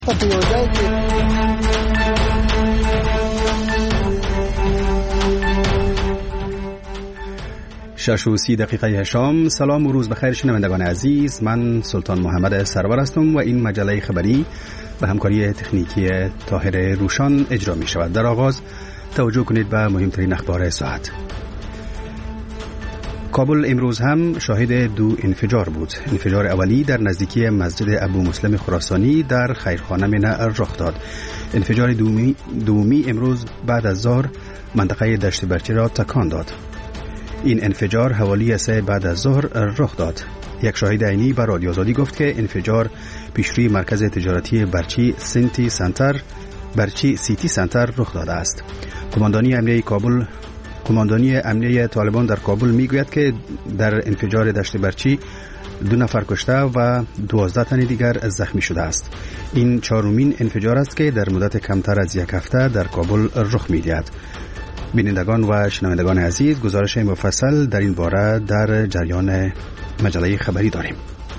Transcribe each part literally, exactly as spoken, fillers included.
شش و سی دقیقه شام. سلام و روز بخیر شنوندگان عزیز، من سلطان محمد سرور هستم و این مجله خبری به همکاری تکنیکی طاهر روشان اجرا می شود. در آغاز توجه کنید به مهمترین اخبار ساعت. کابل امروز هم شاهد دو انفجار بود. انفجار اولی در نزدیکی مسجد ابو مسلم خراسانی در خیرخانه منع رخ داد. انفجار دومی, دومی امروز بعد از ظهر منطقه دشت برچی را تکان داد. این انفجار حوالی سه بعد از ظهر رخ داد. یک شاهد عینی به رادیو آزادی گفت که انفجار پیشروی مرکز تجارتی برچی سنتی سنتر برچی سیتی سنتر رخ داده است. قماندانی امنیه کابل قماندانی امنیه طالبان در کابل میگوید که در انفجار دشت برچی دو نفر کشته و دوازده تن دیگر زخمی شده است. این چهارمین انفجار است که در مدت کمتر از یک هفته در کابل رخ می‌دهد. بینندگان و شنوندگان عزیز، گزارش مفصل در این باره در جریان مجله خبری داریم.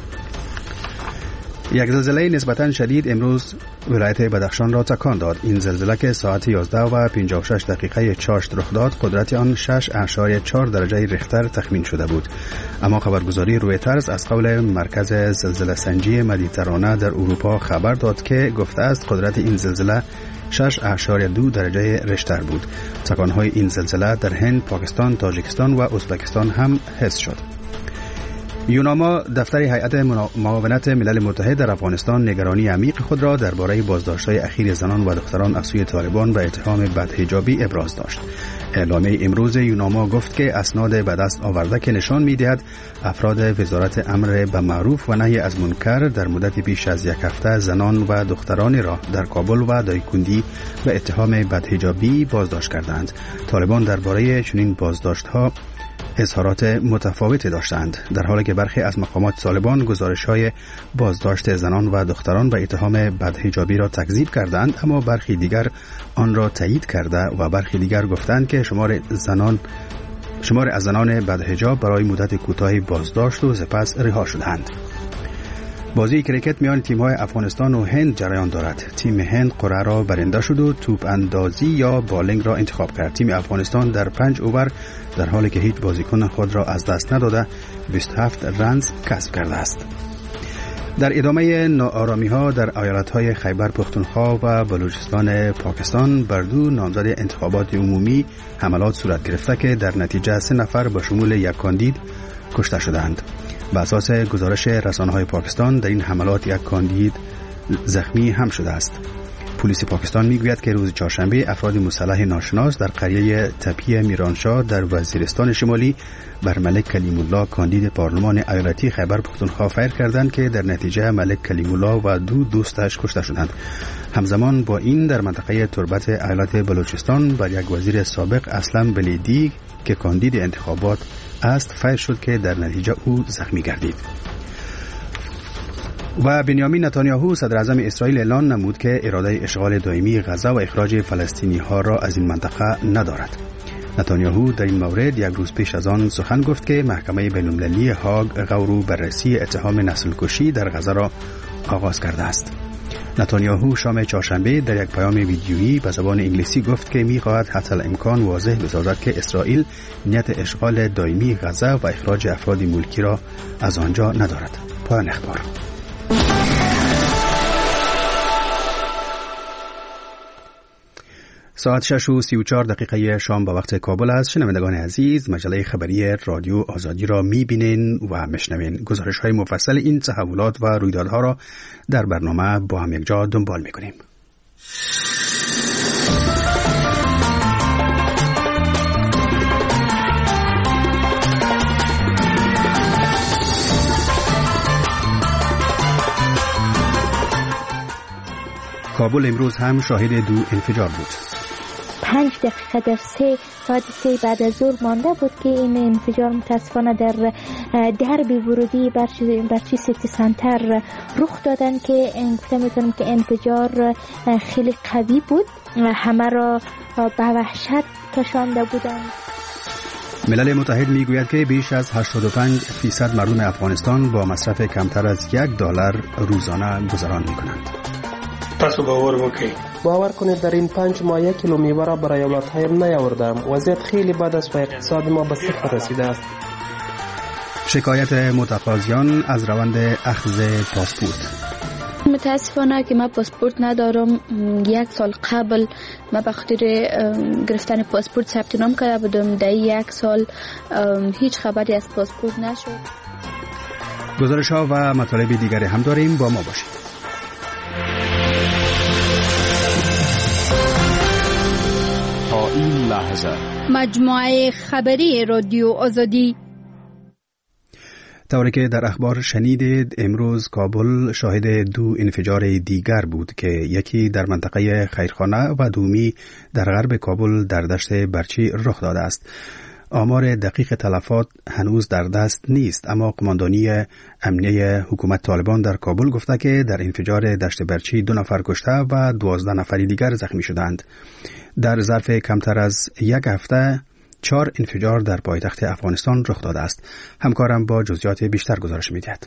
یک زلزله نسبتاً شدید امروز ولایت بدخشان را تکان داد. این زلزله که ساعت یازده و پنجاه و شش دقیقه چاشت رخ داد، قدرت آن شش اعشاریه چهار درجه ریختر تخمین شده بود. اما خبرگزاری رویترز از قول مرکز زلزله سنجی مدیترانه در اروپا خبر داد که گفته است قدرت این زلزله شش اعشاریه دو درجه ریختر بود. تکان‌های این زلزله در هند، پاکستان، تاجیکستان و ازبکستان هم حس شد. یوناما دفتر هیئت معاونت ملل متحد در افغانستان نگرانی عمیق خود را درباره بازداشت‌های اخیر زنان و دختران از سوی طالبان به اتهام بدحجابی ابراز داشت. اعلامیه امروز یوناما گفت که اسناد به دست آورده که نشان می‌دهد افراد وزارت امر به معروف و نهی از منکر در مدت بیش از یک هفته زنان و دخترانی را در کابل و دایکندی به اتهام بدحجابی بازداشت کردند. طالبان درباره چنین بازداشت‌ها اظهارات متفاوتی داشتند، در حالی که برخی از مقامات طالبان گزارش‌های بازداشت زنان و دختران به اتهام بدحجابی را تکذیب کردند، اما برخی دیگر آن را تایید کرده و برخی دیگر گفتند که شمار زنان شمار از زنان بدحجاب برای مدت کوتاهی بازداشت و سپس رها شدند. بازی کریکت میان تیم‌های افغانستان و هند جریان دارد. تیم هند قرعه را برنده شد و توپ اندازی یا بالینگ را انتخاب کرد. تیم افغانستان در پنج اوور در حالی که هیچ بازیکن خود را از دست نداده بیست و هفت رنز کسب کرده است. در ادامه ناآرامی‌ها در ایالت‌های خیبر پختونخوا و بلوچستان پاکستان بر دو نامزد انتخابات عمومی حملات صورت گرفته که در نتیجه سه نفر به شمول یک کاندید کشته شدند. به اساس گزارش رسانه‌های پاکستان در این حملات یک کاندید زخمی هم شده است. پلیس پاکستان میگوید که روز چهارشنبه افراد مسلح ناشناس در قریه تپی میرانشاه در وزیرستان شمالی بر ملک کلیم الله کاندید پارلمان ایالتی خیبر پختونخوا فیر کردند که در نتیجه ملک کلیم الله و دو دوستش کشته شدند. همزمان با این در منطقه تربت ایالت بلوچستان بر یک وزیر سابق اسلم بلیدی که کاندید انتخابات است فیر شد که در نتیجه او زخمی گردید. و بنیامین نتانیاهو صدر اعظم اسرائیل اعلان نمود که اراده اشغال دائمی غزه و اخراج فلسطینی ها را از این منطقه ندارد. نتانیاهو در این مورد یک روز پیش از آن سخن گفت که محکمه بین‌المللی هاگ غور و بررسی اتهام نسل کشی در غزه را آغاز کرده است. نتانیاهو شام چهارشنبه در یک پیام ویدیویی به زبان انگلیسی گفت که می‌خواهد حتی الامکان واضح بسازد که اسرائیل نیت اشغال دائمی غزه و اخراج افراد ملکی را از آنجا ندارد. پایان اخبار. ساعت شش و سی و چهار دقیقه شام به وقت کابل است. شنوندگان عزیز، مجله خبری رادیو آزادی را می‌بینین و میشنوین. گزارش‌های مفصل این تحولات و رویدادها را در برنامه با هم یکجا دنبال می‌کنیم. کابل امروز هم شاهد دو انفجار بود. پنج دقیقه در سه ساعت سه بعد از ظهر مانده بود که این انفجار متاسفانه در درب ورودی برچی, برچی سیتی سنتر رخ دادن که گفته میتونم که انفجار خیلی قوی بود، همه را به وحشت کشانده بودند. ملل متحد میگوید که بیش از هشتاد و پنج فیصد مردم افغانستان با مصرف کمتر از یک دلار روزانه گذران میکنند. تاسو باور وکړئ. باور کنید در این پنج ماه یک کیلو میوه را برای اولادهایم نیاوردم. وضعیت خیلی بد است و اقتصاد ما به صفر رسیده است. شکایت متقاضیان از روند اخذ پاسپورت. متاسفانه که من پاسپورت ندارم. یک سال قبل من به خاطر گرفتن پاسپورت ثبت نام کرده بودم. در یک سال هیچ خبری از پاسپورت نشد. گزارش ها و مطالب دیگری هم داریم، با ما باشید. تا این لحظه مجموعه خبری رادیو آزادی. طوری که در اخبار شنیدید، امروز کابل شاهد دو انفجار دیگر بود که یکی در منطقه خیرخانه و دومی در غرب کابل در دشت برچی رخ داده است. آمار دقیق تلفات هنوز در دست نیست، اما قماندانی امنیه حکومت طالبان در کابل گفته که در انفجار دشت برچی دو نفر کشته و دوازده نفری دیگر زخمی شدند. در ظرف کمتر از یک هفته چهار انفجار در پایتخت افغانستان رخ داده است. همکارم با جزئیات بیشتر گزارش می‌دهد.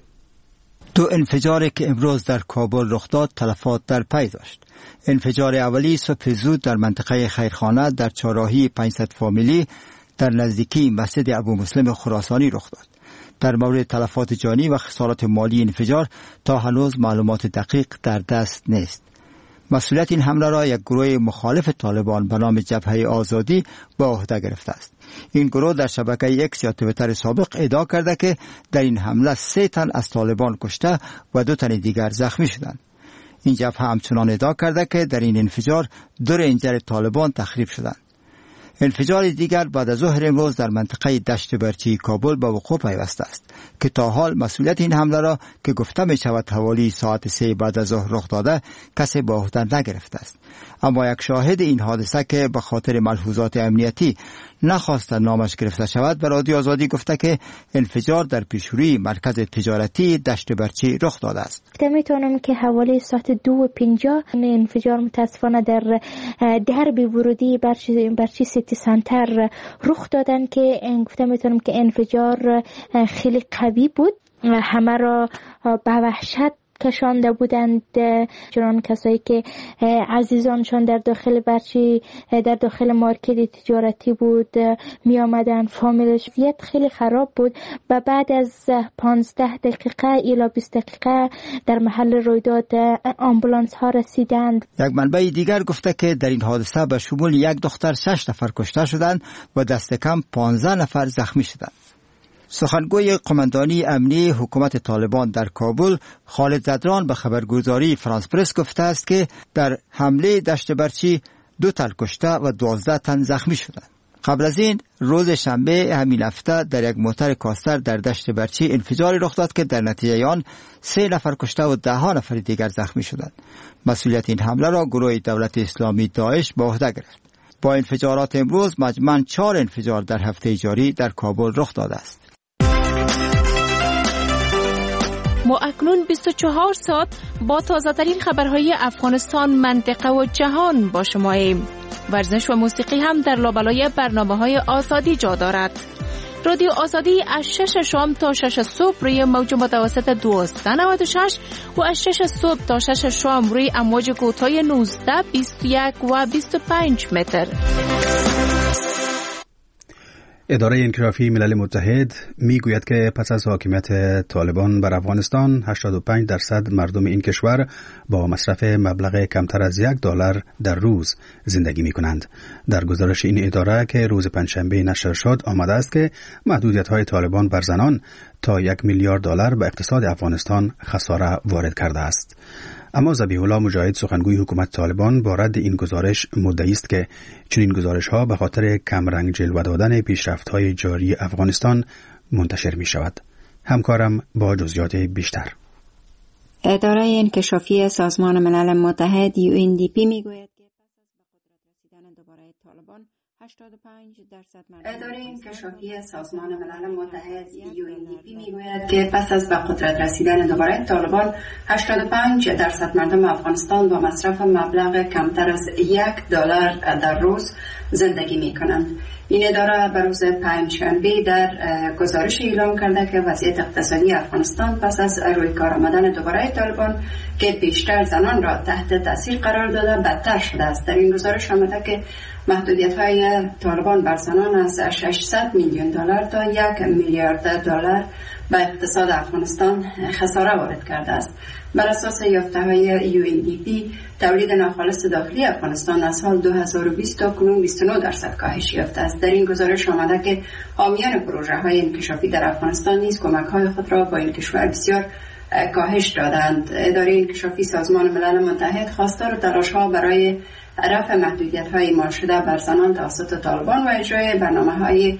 دو انفجاری که امروز در کابل رخ داد تلفات در پی داشت. انفجار اولی صبح زود در منطقه خیرخانه در چهارراهی پانصد فامیلی در نزدیکی مسجد ابو مسلم خراسانی رخ داد. در مورد تلفات جانی و خسارات مالی انفجار تا هنوز معلومات دقیق در دست نیست. مسئولیت این حمله را یک گروه مخالف طالبان به نام جبهه آزادی به عهده گرفته است. این گروه در شبکه ایکس یا توییتر سابق ادعا کرده که در این حمله سه تن از طالبان کشته و دو تن دیگر زخمی شدند. این جبهه همچنان ادعا کرده که در این انفجار دو رنجر طالبان تخریب شدند. انفجار دیگر بعد از ظهر امروز در منطقه دشت برچی کابل به وقوع پیوسته است که تا حال مسئولیت این حمله را که گفته می شود حوالی ساعت سه بعد از ظهر رخ داده کسی به عهده نگرفته است. اما یک شاهد این حادثه که به خاطر ملحوظات امنیتی نخواست نامش گرفته شود به رادیو آزادی گفته که انفجار در پیشروی مرکز تجارتی دشت برچی رخ داده است. میتونم که حوالی ساعت دو و پنجاه انفجار متاسفانه در درب ورودی برچی, برچی سیتی سنتر رخ دادن که گفته میتونم که انفجار خیلی قوی بود. همه را به وحشت کشانده بودند، چنان کسایی که عزیزانشان در داخل برچی در داخل مارکت تجارتی بود می آمدن. فامیلش وضعیت خیلی خراب بود و بعد از پانزده دقیقه الی بیست دقیقه در محل رویداد آمبولانس ها رسیدند. یک منبع دیگر گفته که در این حادثه به شمول یک دختر شش نفر کشته شدند و دست کم پانزده نفر زخمی شدند. سخنگوی قماندانی امنی حکومت طالبان در کابل خالد زدران به خبرگزاری فرانس پرس گفته است که در حمله دشت برچی دو تن کشته و دوازده تن زخمی شدند. قبل از این روز شنبه همین هفته در یک موتر کاستر در دشت برچی انفجاری رخ داد که در نتیجه آن سه نفر کشته و ده ها نفر دیگر زخمی شدند. مسئولیت این حمله را گروه دولت اسلامی داعش به عهده گرفت. با انفجارات امروز مجموعاً چهار انفجار در هفته جاری در کابل رخ داده است. ما اکنون بیست و چهار ساعت با تازه‌ترین خبرهای افغانستان، منطقه و جهان با شماییم. ورزش و موسیقی هم در لابلای برنامه‌های آزادی جا دارد. رادیو آزادی از شش شام تا شش صبح روی موج متوسط دویست و نود و شش و از شش صبح تا شش شام روی امواج کوتاه نوزده، بیست و یک و بیست و پنج متر. اداره انکشافی ملل متحد می گوید که پس از حاکمیت طالبان بر افغانستان هشتاد و پنج درصد مردم این کشور با مصرف مبلغ کمتر از یک دلار در روز زندگی می کنند. در گزارش این اداره که روز پنجشنبه نشر شد آمده است که محدودیت های طالبان بر زنان تا یک میلیارد دلار به اقتصاد افغانستان خساره وارد کرده است. اما ذبیح الله مجاهد سخنگوی حکومت طالبان با رد این گزارش مدعی است که چنین گزارش‌ها به خاطر کمرنگ جلوه دادن پیشرفت‌های جاری افغانستان منتشر می‌شود. همکارم با جزئیات بیشتر. اداره انکشافی سازمان ملل متحد یو ان دی پی میگوید که پس از به قدرت رسیدن دوباره طالبان هشتاد و پنج درصد مردم اداره انکشافی سازمان ملل متحد یو ان دی پی میگوید که پس از به قدرت رسیدن دوباره طالبان هشتاد و پنج درصد مردم افغانستان با مصرف مبلغ کمتر از یک دلار در روز زندگی می کنند. این اداره به روز پنجشنبه در گزارش اعلام کرده که وضعیت اقتصادی افغانستان پس از روی کار آمدن دوباره طالبان که بیشتر زنان را تحت تاثیر قرار داده بدتر شده است. در این گزارش آمده که محدودیت‌های طالبان بر زنان از ششصد میلیون دلار تا یک میلیارد دلار به اقتصاد افغانستان خساره وارد کرده است. بر اساس یافته‌های یو ان دی پی تولید ناخالص داخلی افغانستان از سال دو هزار و بیست تا کنون بیست و نه درصد کاهش یافته است. در این گزارش آمده که حامیان پروژه‌های انکشافی در افغانستان نیز کمک‌های خود را با این کشور بسیار کاهش دادند. اداره انکشافی سازمان ملل متحد خواستار تلاش‌ها برای رفع محدودیت‌های اعمال شده بر زنان توسط طالبان و اجرای برنامه‌های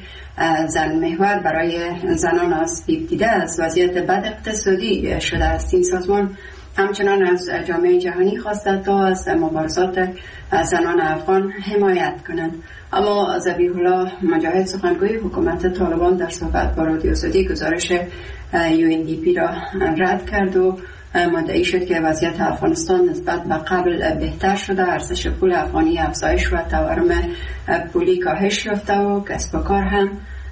زن محور برای زنان است. دیده از وضعیت بد اقتصادی شده است. این سازمان همچنان از جامعه جهانی خواسته تا از مبارزات زنان افغان حمایت کنند. اما ذبیح الله مجاهد سخنگوی حکومت طالبان در صحبت با رادیو آزادی گزارش یو ان دی پی را رد کرد و مدعی شد که وضعیت افغانستان نسبت به قبل بهتر شده، ارزش پول افغانی افزایش و تورم پولی کاهش یافته و کسب و کار هم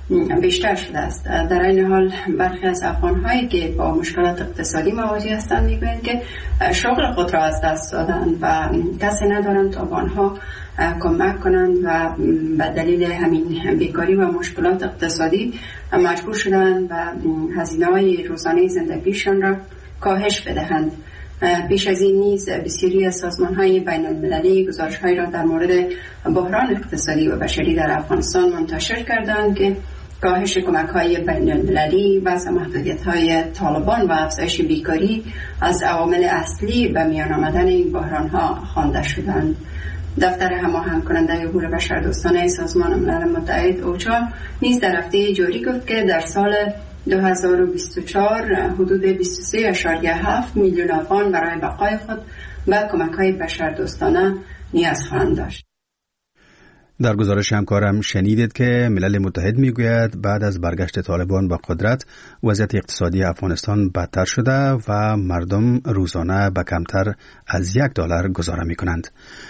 بیشتر شده است. در این حال برخی از افغان‌هایی که با مشکلات اقتصادی مواجه هستند میگویند که شغل خود را از دست دادند و کسی ندارند تا به آنها کمک کنند و به دلیل همین بیکاری و مشکلات اقتصادی مجبور شدند و هزینه‌های روزانه زندگیشان را کاهش بدهند. پیش از این نیز بسیاری از سازمان‌های بین‌المللی گزارش‌هایی را در مورد بحران اقتصادی و بشری در افغانستان منتشر کردند که کاهش کمک‌های بین‌المللی و محدودیت‌های طالبان و افزایش بیکاری از عوامل اصلی به میان آمدن این بحران‌ها خوانده شدند. دفتر هماهنگ کننده امور بشردوستانه سازمان ملل متحد اوچا نیز در هفته جاری گفت که در سال دو هزار و بیست و چهار حدود بیست و سه ممیز هفت میلیون افغان برای بقای خود به کمک‌های بشردوستانه نیاز خواهند داشت. در گزارش همکارم شنیدید که ملل متحد میگوید بعد از برگشت طالبان به قدرت وضعیت اقتصادی افغانستان بدتر شده و مردم روزانه به کمتر از یک دلار گزاره میکنند.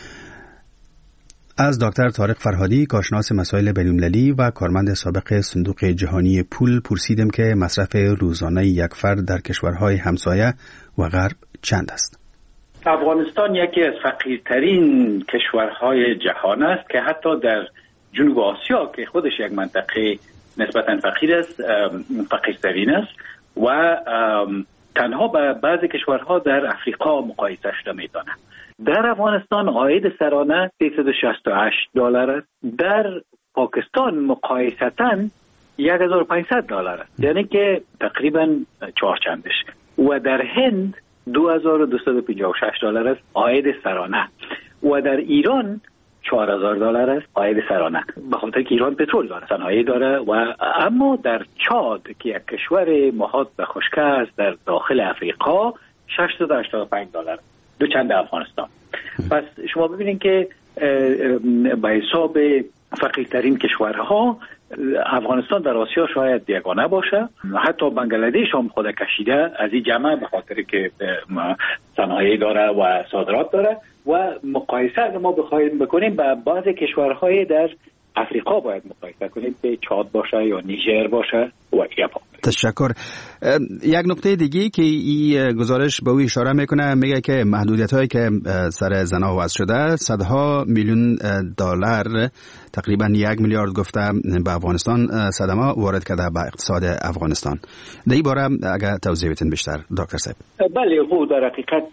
از دکتر طارق فرهادی کارشناس مسائل بین‌المللی و کارمند سابق صندوق جهانی پول پرسیدم که مصرف روزانه یک فرد در کشورهای همسایه و غرب چند است؟ افغانستان یکی از فقیرترین کشورهای جهان است که حتی در جنوب آسیا که خودش یک منطقه نسبتاً فقیر است فقیرترین است و تنها با بعضی کشورها در افریقا مقایسه شده می‌دانند. در افغانستان عاید سرانه سیصد و شصت و هشت دلار است. در پاکستان مقایسه‌اً یک هزار و پانصد دلار است، یعنی که تقریباً چهار چندش. و در هند دو هزار و دویست و پنجاه و شش دلار است عاید سرانه و در ایران چهار هزار دلار است عاید سرانه، به خاطر که ایران پترول داره، صنایع داره. و اما در چاد که یک کشور محاط به خشکی است در داخل افریقا ششصد و هشتاد و پنج دلار، دو چند افغانستان. پس شما ببینید که به حساب فقیرترین کشورها افغانستان در آسیا شاید یگانه باشه. حتی بنگلادش هم خود کشیده از این جمع به خاطر که صنایع داره و صادرات داره. و مقایسه اگر ما بخوایم بکنیم با بعضی کشورهای در افریقا باید مقایسه کنیم که چاد باشه یا نیجر باشه و یابان. تشکر. یک نکته دیگه که این گزارش به او اشاره میکنه، میگه که محدودیت هایی که سر زنها وضع شده صدها میلیون دلار، تقریبا یک میلیارد گفته، به افغانستان صدمه وارد کرده به اقتصاد افغانستان. در این باره اگر توضیح بدین بیشتر دکتر صاحب. بله، خود در حقیقت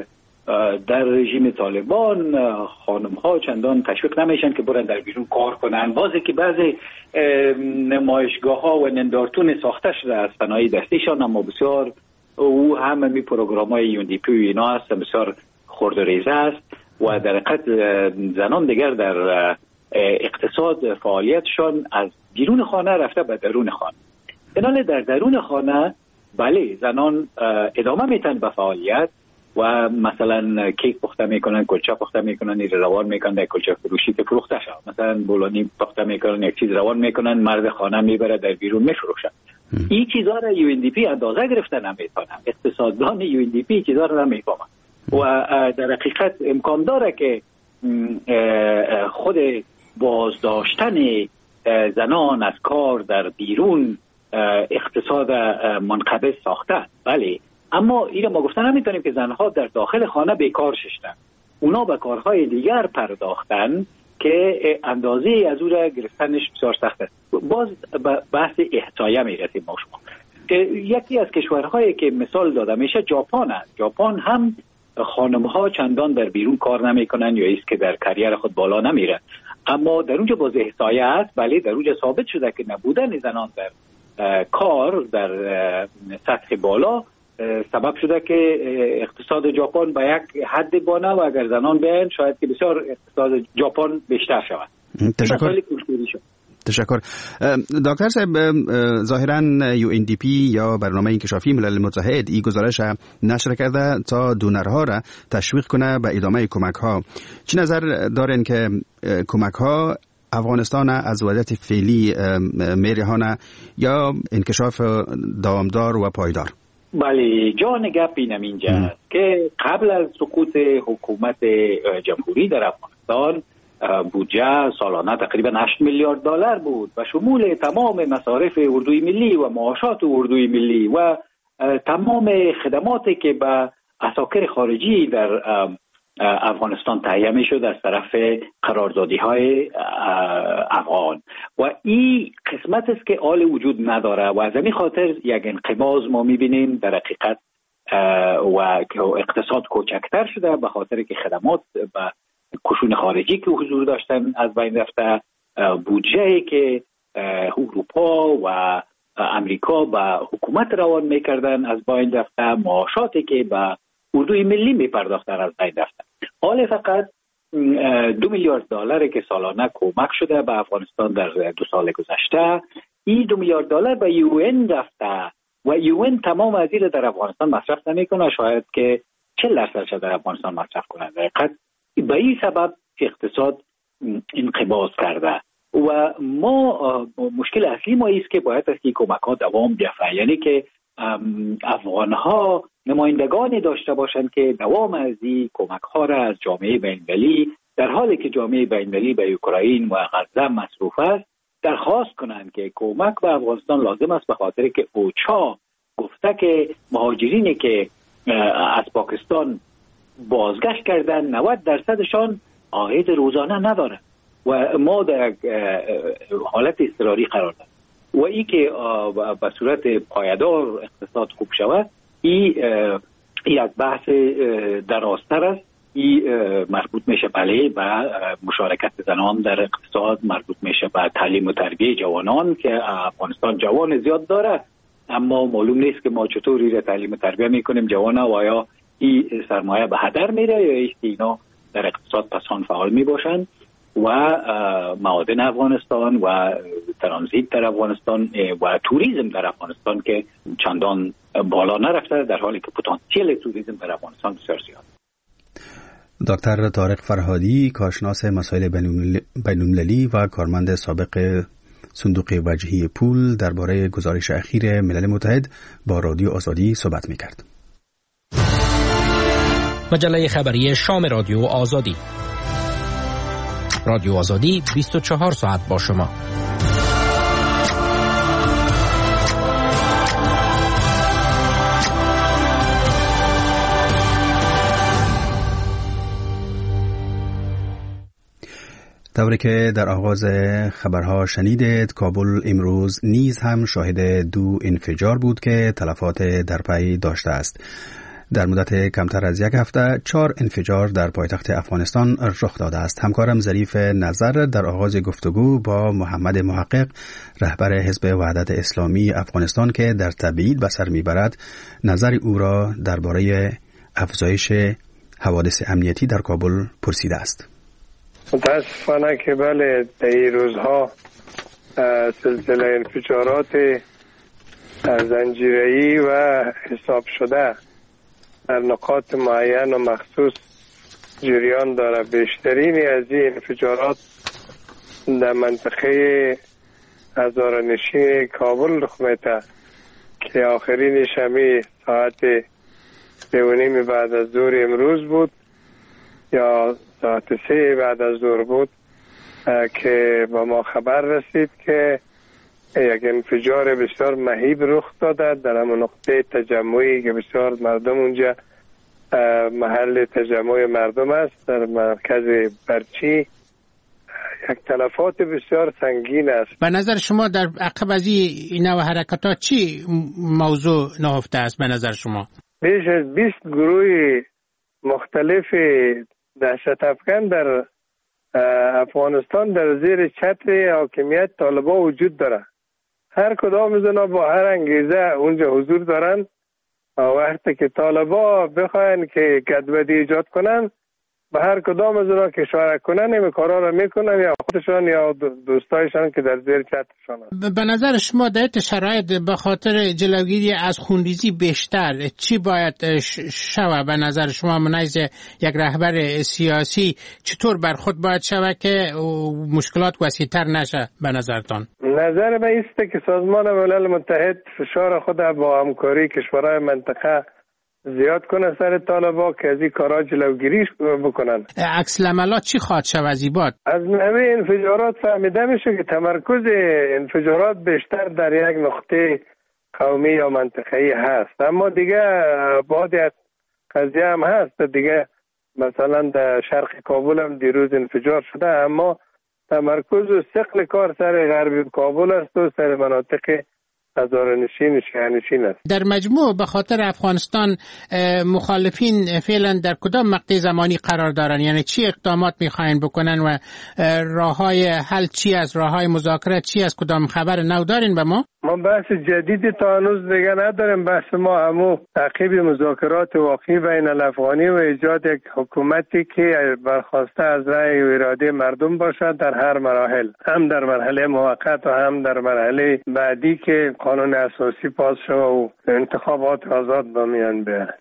در رژیم طالبان خانم ها چندان تشویق نمیشن که برن در بیرون کار کنن. بازی که بعضی نمایشگاه ها و نندارتون ساخته شده از صنایع دستیشان، اما بسیار او هم می پروگرام های یو ان دی پی و اینا است، بسیار خرد و ریزه است و در حقیقت زنان دیگر در اقتصاد فعالیتشان از بیرون خانه رفته به درون خانه. بنابراین در درون خانه بله زنان ادامه میتن به فعالیت و مثلا کیک پخته میکنن، کلچه پخته میکنن، این روان میکنن در کلچه فروشی که فروخته شد، مثلا بولونی پخته میکنن، یک چیز روان میکنن، مرد خانه میبره در بیرون میفروشه. این چیزا را یو ان دی پی اندازه گرفته نمیتونه، اقتصاددان یو ان دی پی چیزا را نمیفهمه و در حقیقت امکان داره که خود بازداشتن زنان از کار در بیرون اقتصاد منقبض ساخته، بله، اما این ما گفتن نمیتونیم که زنها در داخل خانه بیکار شدن، اونا به کارهای دیگر پرداختن که اندازه از او را گرفتنش بسیار سخت است. باز بحث احصایه میرسیم ما شما که یکی از کشورهایی که مثال داده میشه ژاپن است. ژاپن هم خانم‌ها چندان در بیرون کار نمیکنن یا ایست که در کریر خود بالا نمیره، اما در اونجا باز احصایه است، بله، در اونجا ثابت شده که نبودن زنان در کار در سطح بالا سبب شده که اقتصاد ژاپن به یک حد بانه و اگر زنان بیاین شاید که بسیار اقتصاد ژاپن بیشتر شود. تشکر. تشکر. دکتر صاحب، ظاهراً یو ان دی پی یا برنامه انکشافی ملل متحد این گزارش نشر کرده تا دونرها را تشویق کنه به ادامه کمک ها. چه نظر دارین که کمک ها افغانستان از وضعیت فعلی میرهانه یا انکشاف دوامدار و پایدار؟ بله، جان گپ اینم اینجا است که قبل از سقوط حکومت جمهوری در افغانستان بودجه سالانه تقریبا هشت میلیارد دلار بود و شمول تمام مصارف اردوی ملی و معاشات اردوی ملی و تمام خدماتی که به عساکر خارجی در افغانستان تهیه می شد از طرف قراردادی های افغان و این قسمت است که آل وجود نداره و از این خاطر یک انقباض ما می بینیم در حقیقت و که اقتصاد کوچکتر شده به خاطر که خدمات به کشون خارجی که حضور داشتن از بین رفته، بودجه‌ای که اروپا و امریکا به حکومت روان میکردن از بین رفته، معاشاتی که به اردوی ملی میپرداختن از بین رفته. حال فقط دو میلیارد دلار که سالانه کمک شده به افغانستان در دو سال گذشته، این دو میلیارد دلار به یو ان رفته و یو ان تمام از این در افغانستان مصرف نمیکنه، شاید که چهل درصدش در افغانستان مصرف کنه. در حقیقت به این سبب اقتصاد انقباض کرده و ما مشکل اصلی ما است که باید است که کمک ها دوام بیفته، یعنی که افغانها نمایندگانی داشته باشند که دوام از این کمک ها را از جامعه بین‌المللی در حالی که جامعه بین‌المللی به اوکراین و غزه مصروف است درخواست کنند که کمک به افغانستان لازم است، به خاطر که اوچا گفته که مهاجرینی که از پاکستان بازگشت کردن نود درصدشان عاید روزانه ندارن و ما در حالت اضطراری قرار داریم و این که به صورت پایدار اقتصاد خوب شود این یک بحث درازتر است. این مربوط میشه بله به مشارکت زنان در اقتصاد، مربوط میشه به تعلیم و تربیه جوانان که افغانستان جوان زیاد داره، اما معلوم نیست که ما چطوری را تعلیم و تربیه میکنیم جوان ها و آیا این سرمایه به هدر میره یا ایست اینا در اقتصاد پسان فعال می باشند و معادن افغانستان و ترانزیت در افغانستان و توریسم در افغانستان که چندان بالا نرفته، در حالی که پتانسیل توریسم در افغانستان بسیار زیاد. دکتر طارق فرهادی، کارشناس مسائل بین‌المللی و کارمند سابق صندوق وجهی پول، درباره گزارش اخیر ملل متحد با رادیو آزادی صحبت می‌کرد. مجله خبری شام رادیو آزادی. رادیو آزادی بیست و چهار ساعت با شما. طوری که در آغاز خبرها شنیدید، کابل امروز نیز هم شاهد دو انفجار بود که تلفات در پی داشته است. در مدت کمتر از یک هفته چهار انفجار در پایتخت افغانستان رخ داده است. همکارم ظریف نظر در آغاز گفتگو با محمد محقق، رهبر حزب وحدت اسلامی افغانستان که در تبعید به سر میبرد، نظر او را درباره افزایش حوادث امنیتی در کابل پرسیده است. متاسفانه که بله در این روزها سلسله انفجارات زنجیره‌ای و حساب شده در نقاط معین و مخصوص جریان داره. بیشترین از این انفجارات در منطقه هزارنشین کابل رخ میده که آخرین شمی ساعت سه و نیم بعد از ظهر امروز بود یا ساعت سه بعد از ظهر بود که به ما خبر رسید که یک انفجار بسیار مهیب رخ داده در همون نقطه تجمعی که بسیار مردم اونجا محل تجمع مردم است در مرکز برچی. یک تلفات بسیار سنگین است. به نظر شما در عقب از این نوع حرکتات چی موضوع نهفته است به نظر شما؟ بیش از بیست گروه مختلف دهشت افکن در افغانستان در زیر چتر حاکمیت طالبان وجود داره. هر کدام از اونا با هر انگیزه اونجا حضور دارن و وقتی که طالبان بخواین که گدودی ایجاد کنن به هر کدام از اونا که شارک کنن این کارا رو میکنن، یا خودشان یا دوستایشان که در زیر چترشان هست. به نظر شما در این شرایط به خاطر جلوگیری از خونریزی بیشتر چی باید شود به نظر شما منیز یک رهبر سیاسی؟ چطور بر خود باید شود که مشکلات وسیع‌تر نشه به نظرتان؟ نظر من است که سازمان ملل متحد فشار خود با همکاری کشورهای منطقه زیاد کنه سر طالبان که از این کارا جلوگیری بکنن. عکس العملات چی خواهد شود زیباد؟ از نوع انفجارات فهمیده میشه که تمرکز انفجارات بیشتر در یک نقطه قومی یا منطقه‌ای هست، اما دیگه بعد یک قضیه هم هست دیگه، مثلا در شرق کابل هم دیروز انفجار شده، اما تمرکز و ثقل کار سر غرب کابل است و سر مناطق هزارنشین شهرنشین است. در مجموع به خاطر افغانستان مخالفین فعلا در کدام مقطع زمانی قرار دارن؟ یعنی چی اقدامات میخواین بکنن و راههای حل چی است؟ راههای مذاکره چی است؟ کدام خبر نو دارین به ما؟ ما بحث جدیدی تا هنوز دیگه نداریم. بحث ما همو تعقیب مذاکرات واقعی بین الافغانی و ایجاد یک حکومتی که برخواسته از رأی و اراده مردم باشد در هر مراحل، هم در مرحله موقت و هم در مرحله بعدی که قانون اساسی پاس شود و انتخابات آزاد به میان بیاید.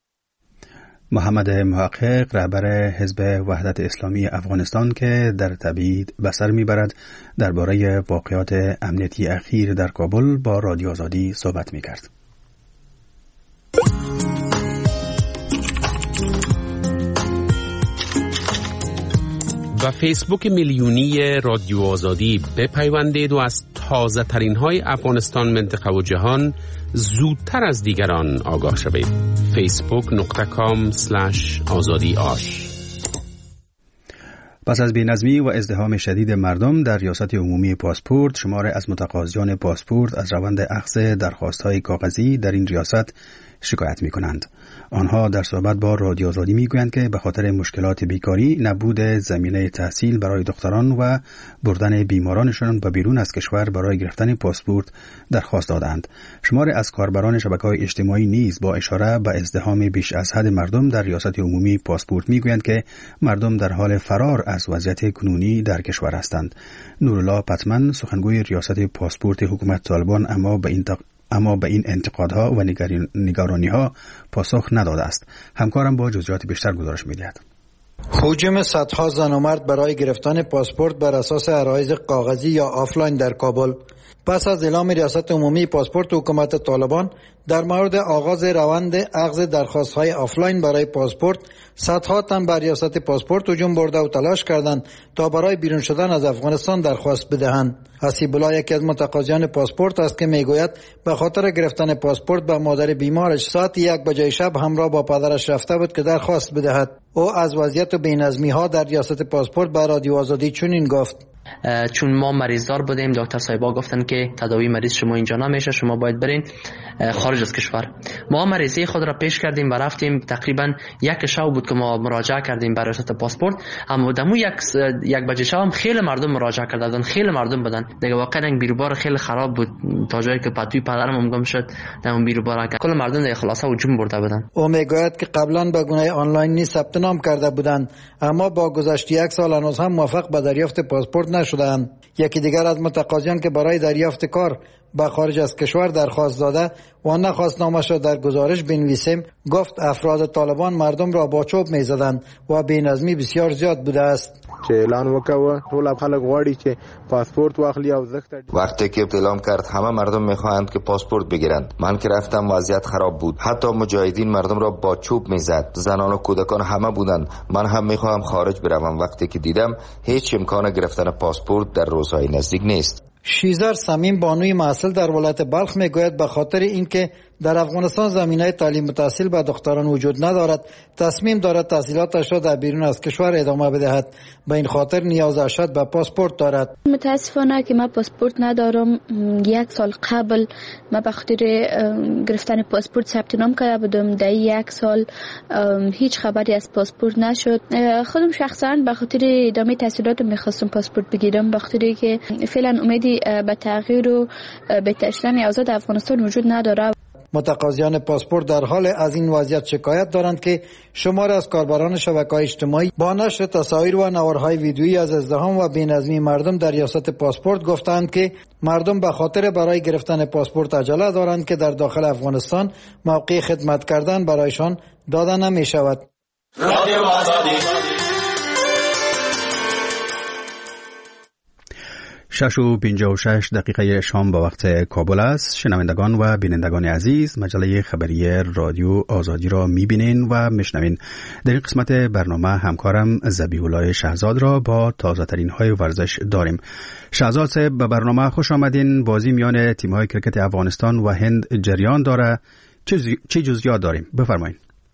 محمد محقق، رهبر حزب وحدت اسلامی افغانستان که در تبعید به سر میبرد، درباره واقعات امنیتی اخیر در کابل با رادیو آزادی صحبت میکرد. و فیسبوک میلیونی رادیو آزادی بپیوندید و از تازه ترین های افغانستان، منطقه و جهان زودتر از دیگران آگاه شوید. فیسبوک نقطه کام اسلش آزادی آش. پس از بی‌نظمی و ازدحام شدید مردم در ریاست عمومی پاسپورت، شماری از متقاضیان پاسپورت از روند اخذ درخواست‌های کاغذی در این ریاست شکایت می‌کنند. آنها در صحبت با رادیو آزادی میگویند که به خاطر مشکلات بیکاری، نبود زمینه تحصیل برای دختران و بردن بیمارانشان به بیرون از کشور برای گرفتن پاسپورت درخواست دادند. شماری از کاربران شبکه‌های اجتماعی نیز با اشاره به ازدحام بیش از حد مردم در ریاست عمومی پاسپورت میگویند که مردم در حال فرار از وضعیت کنونی در کشور هستند. نورالله پتمن، سخنگوی ریاست پاسپورت حکومت طالبان، اما به این تق... اما به این انتقادها و نگرانی‌ها پاسخ نداده است. همکارم با جزئیات بیشتر گزارش می‌دهد. هجوم صدها زن و مرد برای گرفتن پاسپورت بر اساس عرایض کاغذی یا آفلاین در کابل. پس از اعلام ریاست عمومی پاسپورت حکومت طالبان در مورد آغاز روند اخذ درخواست‌های آفلاین برای پاسپورت، صدها تن بر ریاست پاسپورت هجوم برده و تلاش کردند تا برای بیرون شدن از افغانستان درخواست بدهند. حسیب الله یکی از متقاضیان پاسپورت است که میگوید به خاطر گرفتن پاسپورت به مادر بیمارش ساعت یک بجه شب همراه با پدرش رفته بود که درخواست بدهد. او از وضعیت و بی‌نظمی‌ها در ریاست پاسپورت به رادیو آزادی چنین گفت: چون ما مریضدار بودیم، دکتر صاحبا گفتن که تداوی مریض شما اینجا نمیشه، شما باید برین خارج از کشور. ما مریضی خود را پیش کردیم و رفتیم. تقریبا یک شب بود که ما مراجعه کردیم برای ریاست پاسپورت. اما دمو یک یک بجه شب هم خیلی مردم مراجعه کردن، خیلی مردم بودن. دیگه واقعا بیروبار خیلی خراب بود، تا جایی که پتوی پدرم هم گم شد در اون بیروبار. کل مردم دیگه خلاصه هجوم برده بودن. او میگوید که قبلا به گونه آنلاینی ثبت نام کرده بودند، اما با گذشت یک سال هنوز هم موفق به دریافت پاسپورت نشدند. یکی دیگر از متقاضیان که برای دریافت کار به خارج از کشور درخواست داده و نخواست نامش را در گزارش بنویسیم، گفت افراد طالبان مردم را با چوب می‌زدند و بی‌نظمی بسیار زیاد بوده است. چې اعلان وکړ ټول خلک غواړي چې پاسپورت واخلي او زخت. وقتی که اعلام کرد همه مردم میخواهند که پاسپورت بگیرند. من که رفتم وضعیت خراب بود. حتی مجاهدین مردم را با چوب میزد. زنان و کودکان همه بودند. من هم میخواهم خارج بروم. وقتی که دیدم هیچ امکان گرفتن پاسپورت در روزهای نزدیک نیست. شیزر سمیم بانوی محصل در ولایت بلخ میگوید به خاطر اینکه در افغانستان زمینه تعلیم و تحصیل به دختران وجود ندارد، تصمیم دارد تحصیلاتش را در بیرون از کشور ادامه بدهد. به این خاطر نیاز ارشد به پاسپورت دارد. متاسفانه که من پاسپورت ندارم. یک سال قبل من به خاطر گرفتن پاسپورت ثبت نام کرده بودم. در یک سال هیچ خبری از پاسپورت نشد. خودم شخصا به خاطر ادامه تحصیلاتم میخواستم پاسپورت بگیرم، به خاطر که فعلا امیدی به تغییر و بهتر شدن آزاد افغانستان وجود نداره. متقاضیان پاسپورت در حال از این وضعیت شکایت دارند که شمار از کاربران شبکه‌های اجتماعی با نشر تصاویر و نوارهای ویدیویی از ازدحام و بی‌نظمی مردم در ریاست پاسپورت گفتند که مردم به خاطر برای گرفتن پاسپورت عجله دارند که در داخل افغانستان موقع خدمت کردن برایشان داده نمی شود. شش و پنجاه و شش دقیقه شام با وقت کابل است. شنوندگان و بینندگان عزیز، مجله خبری رادیو آزادی را میبینین و میشنوین. در این قسمت برنامه همکارم ذبیح الله شهزاد را با تازه ترین های ورزش داریم. شهزاد صاحب، به برنامه خوش آمدین. بازی میان تیم های کرکت افغانستان و هند جریان داره. چه جزئیات داریم؟ بفرمایید.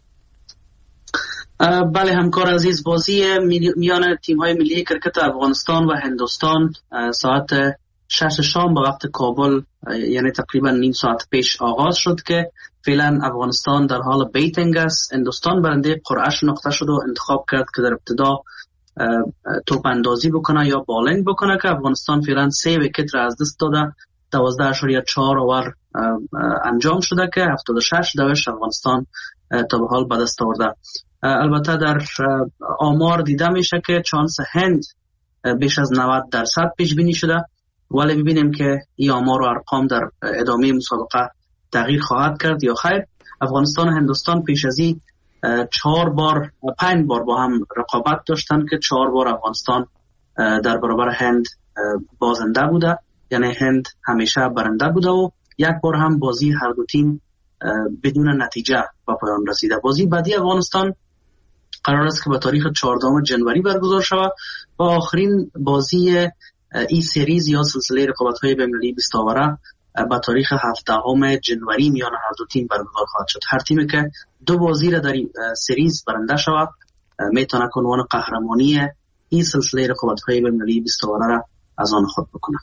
بله همکار عزیز، بازی میان تیم‌های ملی کرکت افغانستان و هندوستان ساعت شش شام به وقت کابل، یعنی تقریبا نیم ساعت پیش آغاز شد که فعلا افغانستان در حال بیتینگ است. هندوستان برنده قرعه‌اش نقطه شد و انتخاب کرد که در ابتدا توپ اندازی بکنه یا بالینگ بکنه که افغانستان فعلا سه ویکت را از دست داده. دوازده اشاریه چهار اوور انجام شده که هفتاد و شش دوش افغانستان تا به حال به دست آورده. البته در آمار دیده میشه که چانس هند بیش از نود درصد پیش بینی شده، ولی ببینیم که این آمار و ارقام در ادامه مسابقه تغییر خواهد کرد یا خیر. افغانستان و هندوستان پیش از این چهار بار پنج بار با هم رقابت داشتن که چهار بار افغانستان در برابر هند بازنده بوده، یعنی هند همیشه برنده بوده و یک بار هم بازی هر دو تیم بدون نتیجه به پایان رسیده. بازی بعدی افغانستان قرار است که به تاریخ چهاردهم جنوری برگزار شود و آخرین بازی این سریز یا سلسله رقابت‌های بین‌المللی بیست اوره به تاریخ هفدهم جنوری میان هر دو تیم برگزار خواهد شد. هر تیمی که دو بازی را در این سریز برنده شود میتونه عنوان قهرمانی این سلسله رقابت‌های بین‌المللی بیست اوره را از آن خود بکنه.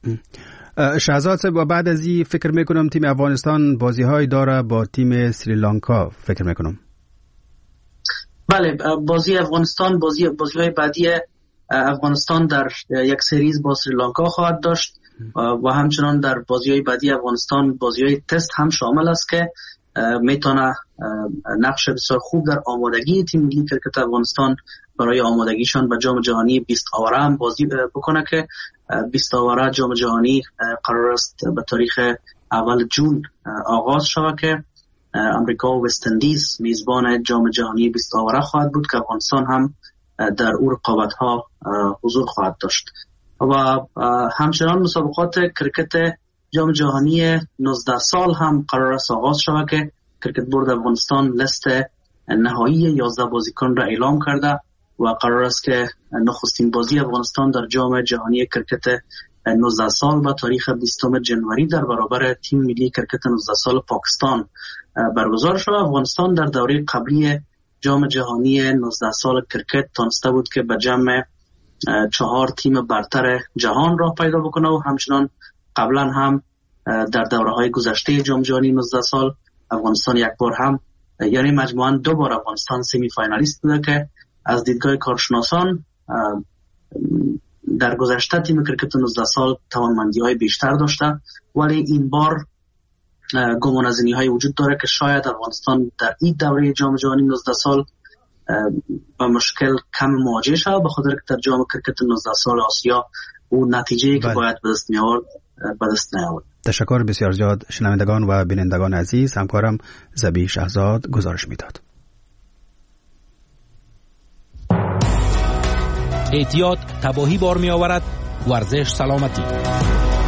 شهزاد صاحب، بعد از این فکر میکنم تیم افغانستان بازی‌های داره با تیم سریلانکا، فکر میکنم. بله، بازی افغانستان بازی بازی‌های بعدی افغانستان در یک سریز با سریلانکا خواهد داشت و همچنان در بازی‌های بعدی افغانستان بازی‌های تست هم شامل است که میتونه نقش بسیار خوب در آمادگی تیم ملی کرکت افغانستان برای آمادگیشان به جام جهانی بیست اوره هم بازی بکنه که بیست اوره جام جهانی قرار است به تاریخ اول جون آغاز شود که امریکا و وست اندیز میزبان جام جهانی بیست اوره خواهد بود که افغانستان هم در او رقابت‌ها حضور خواهد داشت. و همچنان مسابقات کرکت جام جهانی نوزده سال هم قرار است آغاز شود که کرکت بورد افغانستان لیست نهایی یازده بازیکن را اعلام کرده و قرار است که نخستین بازی افغانستان در جام جهانی کرکت نوزده سال با تاریخ بیستم جنوری در برابر تیم ملی کرکت نوزده سال پاکستان برگزار شد. افغانستان در دوره قبلی جام جهانی نوزده سال کرکت تانسته بود که به جمع چهار تیم برتر جهان را پیدا بکنه و همچنان قبلا هم در دوره‌های گذشته جام جهانی نوزده سال افغانستان یک بار هم، یعنی مجموعاً دو بار افغانستان سمی فاینالیست بوده که از دیدگاه کارشناسان در گذشته تیم کرکت نوزده سال توانمندی‌های بیشتر داشته، ولی این بار گمانه‌زنی‌های وجود داره که شاید افغانستان در این دوره جام جهانی نوزده سال با مشکل کم مواجه شود، به خاطر که در جام کرکت نوزده سال آسیا اون نتیجه‌ای که باید به دست می‌آورد به دست نیاورد. تشکر بسیار زیاد. شنوندگان و بینندگان عزیز، همکارم ذبیح شهزاد گزارش میداد. احتیاط تباهی بار می آورد. ورزش سلامتی.